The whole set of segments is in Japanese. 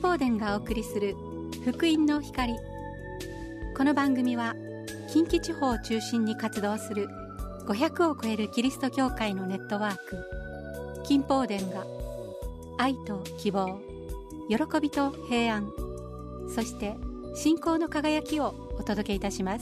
宝殿がお送りする福音の光。この番組は近畿地方を中心に活動する500を超えるキリスト教会のネットワーク金宝殿が愛と希望、喜びと平安、そして信仰の輝きをお届けいたします。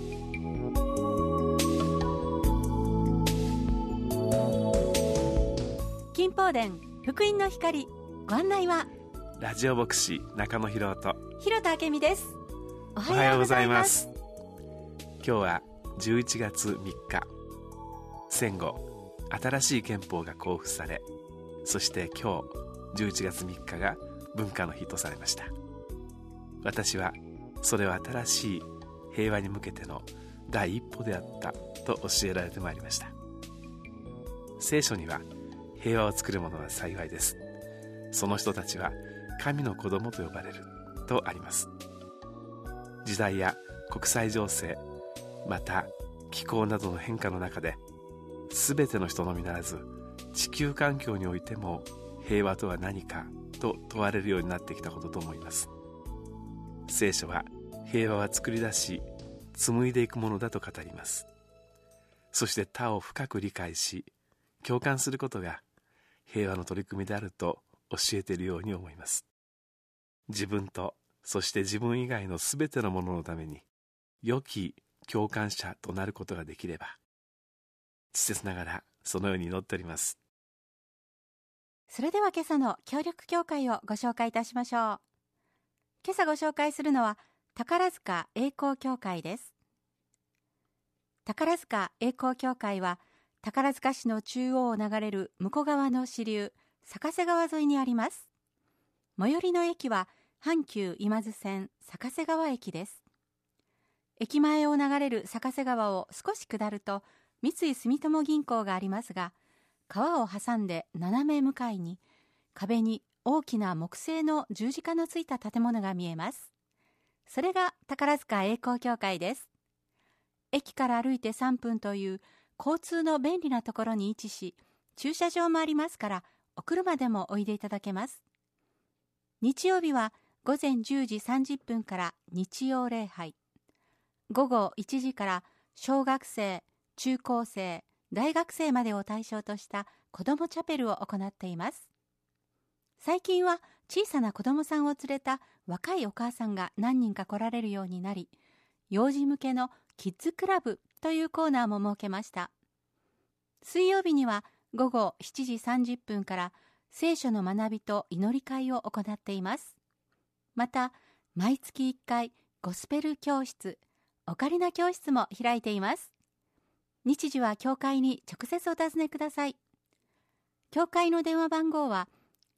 金宝殿福音の光、ご案内はラジオ牧師中野博と広田明美です。 おはようございます。今日は11月3日、戦後新しい憲法が公布され、そして今日11月3日が文化の日とされました。私はそれは新しい平和に向けての第一歩であったと教えられてまいりました。聖書には平和を作る者は幸いです、その人たちは神の子供と呼ばれるとあります。時代や国際情勢、また気候などの変化の中で、全ての人のみならず地球環境においても平和とは何かと問われるようになってきたことと思います。聖書は平和は作り出し紡いでいくものだと語ります。そして他を深く理解し共感することが平和の取り組みであると教えているように思います。自分とそして自分以外のすべてのもののために良き共感者となることができれば、稚拙ながらそのように祈っております。 それでは今朝の協力教会をご紹介いたしましょう。今朝ご紹介するのは宝塚栄光教会です。宝塚栄光教会は宝塚市の中央を流れる向こう側の支流坂瀬川沿いにあります。最寄りの駅は阪急今津線坂瀬川駅です。駅前を流れる坂瀬川を少し下ると三井住友銀行がありますが、川を挟んで斜め向かいに壁に大きな木製の十字架のついた建物が見えます。それが宝塚栄光教会です。駅から歩いて3分という交通の便利なところに位置し、駐車場もありますからお車でもおいでいただけます。日曜日は午前10時30分から日曜礼拝、午後1時から小学生、中高生、大学生までを対象とした子どもチャペルを行っています。最近は小さな子どもさんを連れた若いお母さんが何人か来られるようになり、幼児向けのキッズクラブというコーナーも設けました。水曜日には午後7時30分から聖書の学びと祈り会を行っています。また、毎月1回ゴスペル教室、オカリナ教室も開いています。日時は教会に直接お尋ねください。教会の電話番号は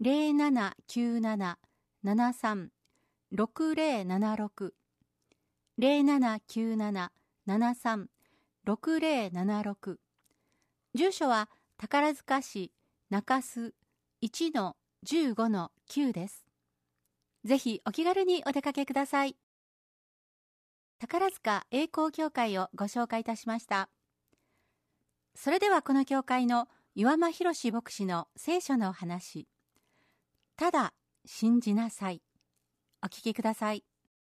0797-73-6076 0797-73-6076。住所は宝塚市中洲 1-15-9 です。ぜひお気軽にお出かけください。宝塚栄光教会をご紹介いたしました。それではこの教会の岩間博士牧師の聖書の話、ただ信じなさい。お聞きください。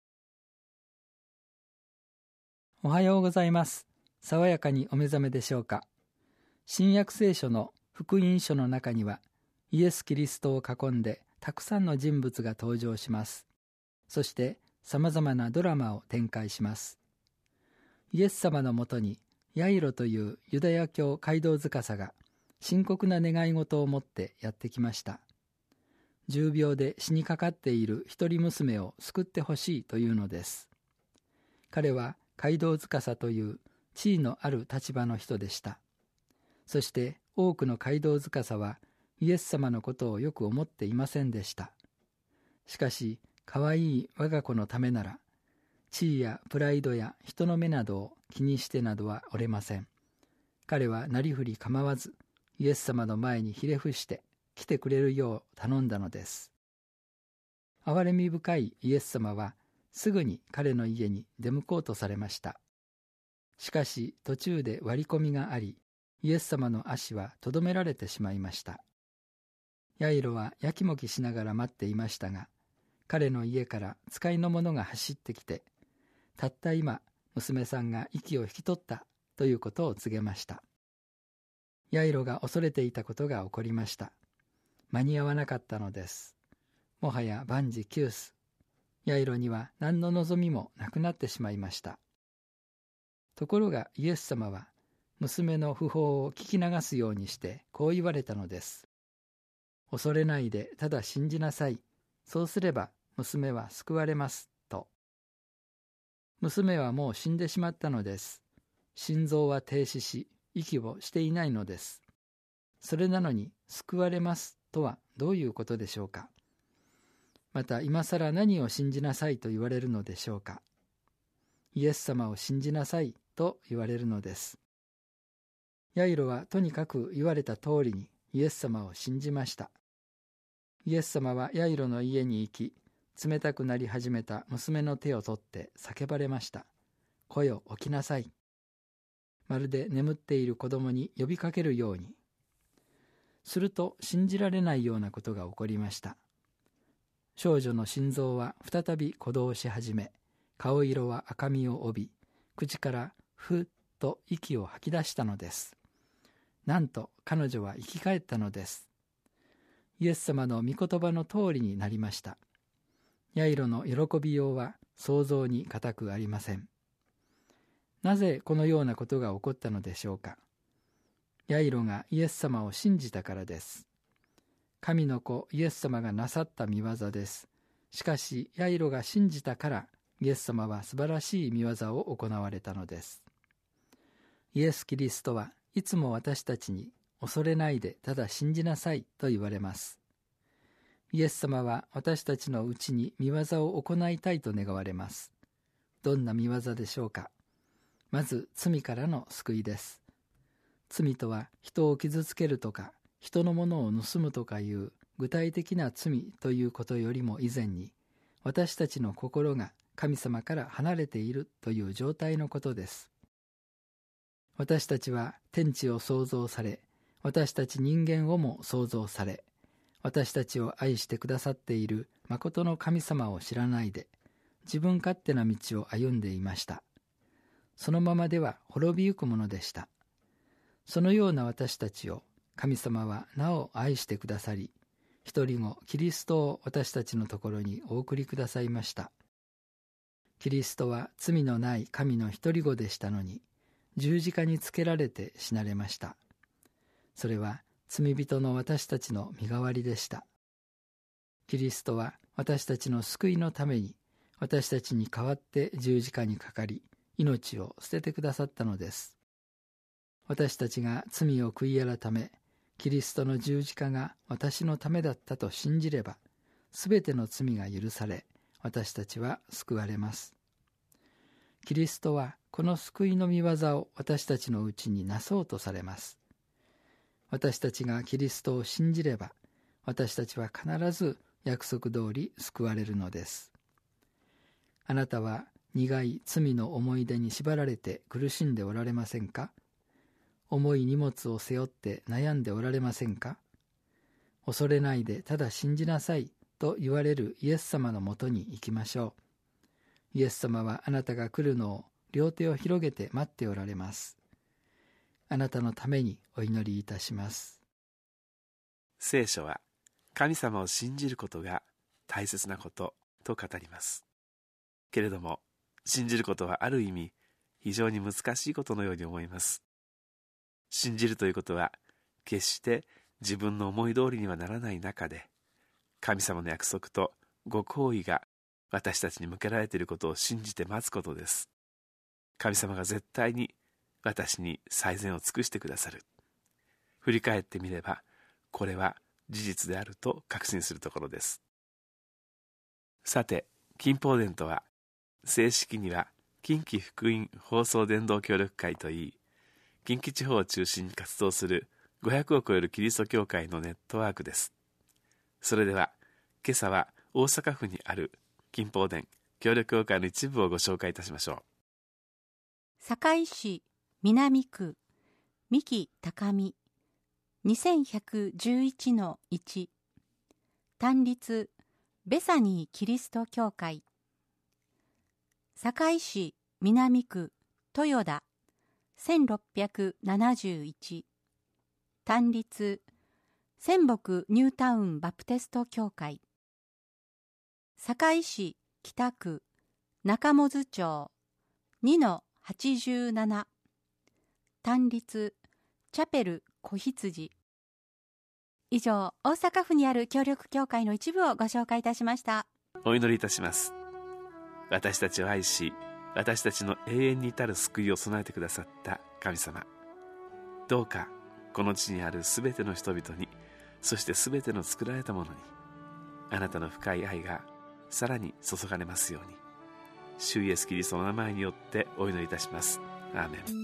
おはようございます。爽やかにお目覚めでしょうか。新約聖書の福音書の中にはイエス・キリストを囲んでたくさんの人物が登場します。そして様々なドラマを展開します。イエス様のもとにヤイロというユダヤ教街道司が深刻な願い事を持ってやってきました。重病で死にかかっている一人娘を救ってほしいというのです。彼は街道司という地位のある立場の人でした。そして多くの街道司はイエス様のことをよく思っていませんでした。しかし、かわいい我が子のためなら、地位やプライドや人の目などを気にしてなどはおれません。彼はなりふり構わず、イエス様の前にひれ伏して来てくれるよう頼んだのです。憐れみ深いイエス様は、すぐに彼の家に出向こうとされました。しかし途中で割り込みがあり、イエス様の足はとどめられてしまいました。ヤイロはやきもきしながら待っていましたが、 彼の家から使いの者が走ってきて、たった今娘さんが息を引き取ったということを告げました。ヤイロが恐れていたことが起こりました。間に合わなかったのです。もはや万事休す。ヤイロには何の望みもなくなってしまいました。ところがイエス様は娘の訃報を聞き流すようにしてこう言われたのです。恐れないでただ信じなさい。そうすれば娘は救われますと。娘はもう死んでしまったのです。心臓は停止し、息をしていないのです。それなのに救われますとはどういうことでしょうか。また今さら何を信じなさいと言われるのでしょうか。イエス様を信じなさいと言われるのです。ヤイロはとにかく言われた通りにイエス様を信じました。イエス様はヤイロの家に行き、冷たくなり始めた娘の手を取って叫ばれました。子よ、起きなさい。まるで眠っている子供に呼びかけるように。すると信じられないようなことが起こりました。少女の心臓は再び鼓動し始め、顔色は赤みを帯び、口からふっと息を吐き出したのです。なんと彼女は生き返ったのです。イエス様の御言葉の通りになりました。ヤイロの喜びようは想像に難くありません。なぜこのようなことが起こったのでしょうか。ヤイロがイエス様を信じたからです。神の子イエス様がなさった御業です。しかしヤイロが信じたからイエス様は素晴らしい御業を行われたのです。イエス・キリストはいつも私たちに恐れないでただ信じなさいと言われます。イエス様は私たちのうちに御業を行いたいと願われます。どんな御業でしょうか。まず罪からの救いです。罪とは人を傷つけるとか人のものを盗むとかいう具体的な罪ということよりも以前に、私たちの心が神様から離れているという状態のことです。私たちは天地を創造され、私たち人間をも創造され、私たちを愛してくださっている誠の神様を知らないで、自分勝手な道を歩んでいました。そのままでは滅びゆくものでした。そのような私たちを神様はなお愛してくださり、一人子キリストを私たちのところにお送りくださいました。キリストは罪のない神の一人子でしたのに、十字架につけられて死なれました。それは罪人の私たちの身代わりでした。キリストは私たちの救いのために、私たちに代わって十字架にかかり、命を捨ててくださったのです。私たちが罪を悔い改め、キリストの十字架が私のためだったと信じれば、すべての罪が許され、私たちは救われます。キリストはこの救いの御業を私たちのうちになそうとされます。私たちがキリストを信じれば、私たちは必ず約束通り救われるのです。あなたは苦い罪の思い出に縛られて苦しんでおられませんか？重い荷物を背負って悩んでおられませんか？恐れないでただ信じなさいと言われるイエス様のもとに行きましょう。イエス様はあなたが来るのを両手を広げて待っておられます。あなたのためにお祈りいたします。 聖書は神様を信じることが大切なことと語ります。けれども、信じることはある意味非常に難しいことのように思います。信じるということは決して自分の思い通りにはならない中で、神様の約束とご厚意が私たちに向けられていることを信じて待つことです。神様が絶対に私に最善を尽くしてくださる。振り返ってみれば、これは事実であると確信するところです。さて、近邦伝とは、正式には近畿福音放送伝道協力会といい、近畿地方を中心に活動する500を超えるキリスト教会のネットワークです。それでは、今朝は大阪府にある近邦伝協力協会の一部をご紹介いたしましょう。 堺市南区三木高見 2111-1 単立ベサニーキリスト教会、堺市南区豊田1671、単立仙北ニュータウンバプテスト教会、堺市北区中本町 2-87、単立チャペル子羊。以上、大阪府にある協力教会の一部をご紹介いたしました。 お祈りいたします。私たちを愛し、私たちの永遠に至る救いを備えてくださった神様、どうかこの地にあるすべての人々に、そしてすべての作られたものに、あなたの深い愛がさらに注がれますように、主イエスキリストの名前によってお祈りいたします。アーメン。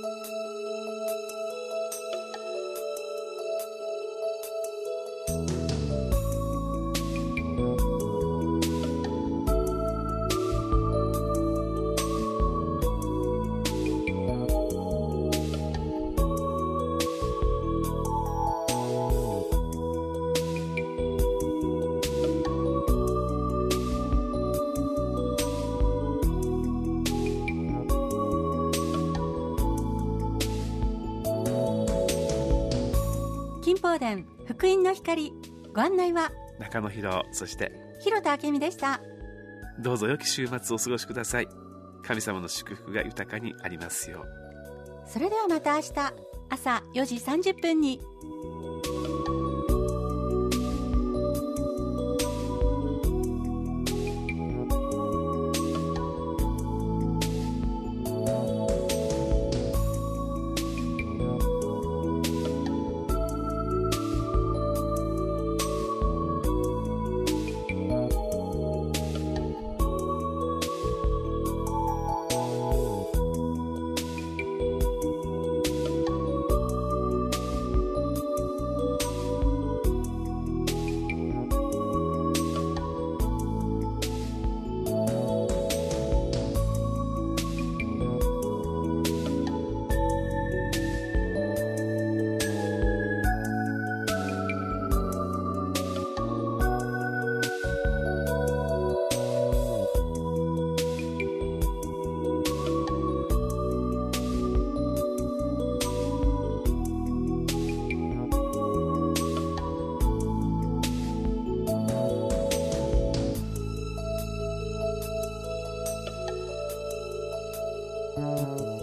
金宝殿福音の光、ご案内は中野博、そして広田明美でした。 どうぞ良き週末をお過ごしください。神様の祝福が豊かにありますよう。 それではまた明日朝4時30分に。 うん。